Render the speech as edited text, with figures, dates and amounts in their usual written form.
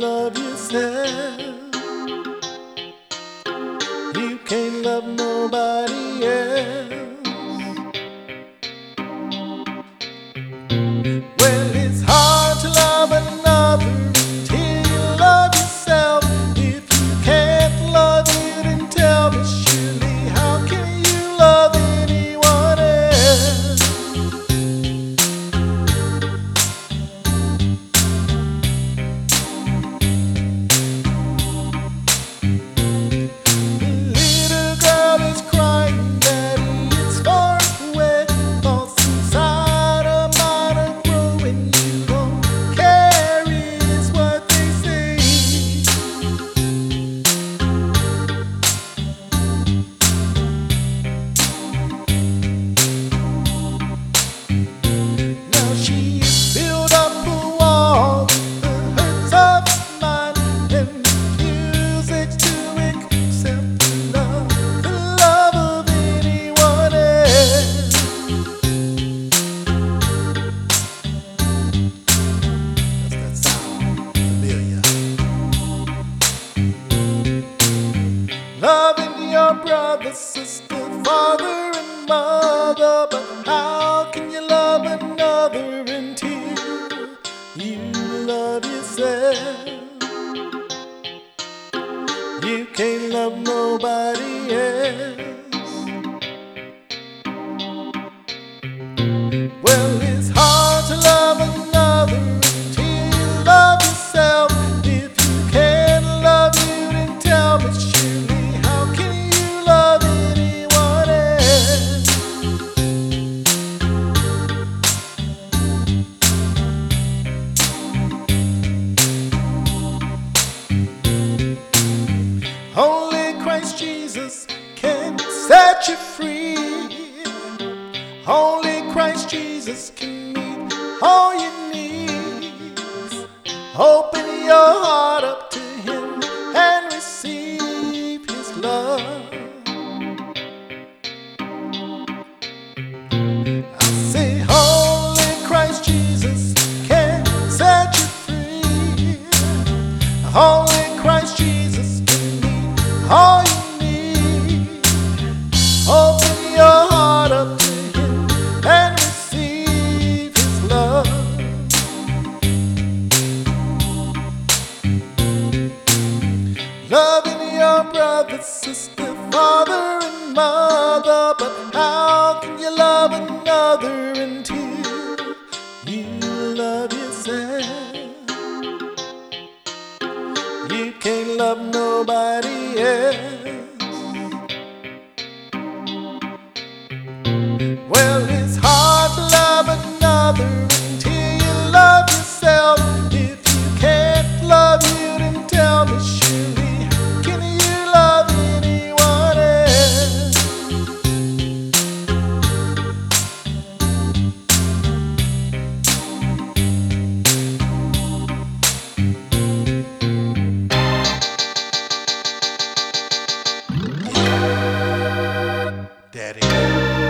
love yourself. You can't love nobody else. Well, it's hard to love another until you love yourself. If you can't love you, then tell me surely, how can you love anyone else? The little girl is crying, Daddy, it's far away. Thoughts inside her mind are growing. You don't care is what they say. Now she has built up a wall with the hurts of mine and refuses to accept the love of anyone else. Does that sound familiar? Loving your brother, sister, father, and mother, but how can you love another until you love yourself? You can't love nobody else. Well, it's hard to love another until you love yourself. If you can't love you, then tell me surely, how can you love anyone else? Only Christ Jesus can set you free. Only Christ Jesus can meet all your needs. Open your heart up to Him and receive His love. I say only Christ Jesus can set you free. Only Christ Jesus can meet all you need. Open your heart up to Him and receive His love. Loving your brother, sister, father, and mother, but how can you love another until you love yourself? You can't love nobody else. Well, it's hard to love another until you love yourself. If you can't love you, then tell me surely, can you love anyone else? Daddy.